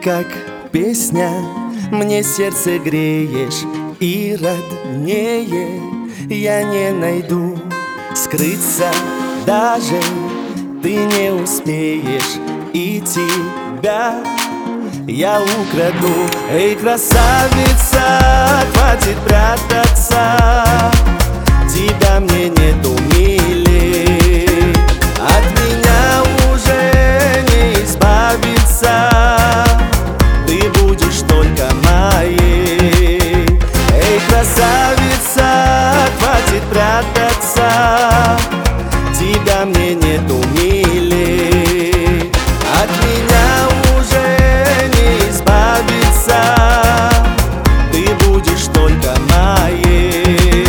как песня, мне сердце греешь, и роднее я не найду. Скрыться даже ты не успеешь, и тебя я украду. Эй, красавица, хватит прятаться, тебя мне нету милей. От меня уже не избавиться, ты будешь только моей. Эй, красавица, хватит прятаться, тебя мне нету милей. От меня уже не избавиться, ты будешь только моей.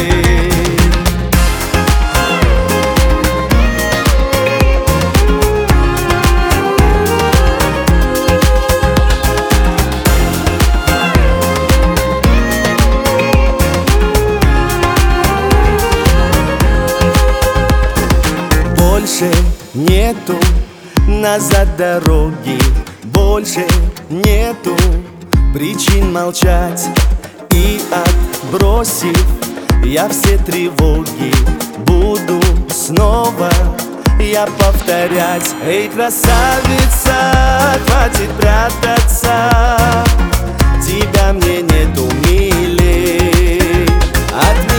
Больше нету назад дороги, больше нету причин молчать. И отбросив я все тревоги, буду снова я повторять. Эй, красавица, хватит прятаться, тебя мне нету милей. От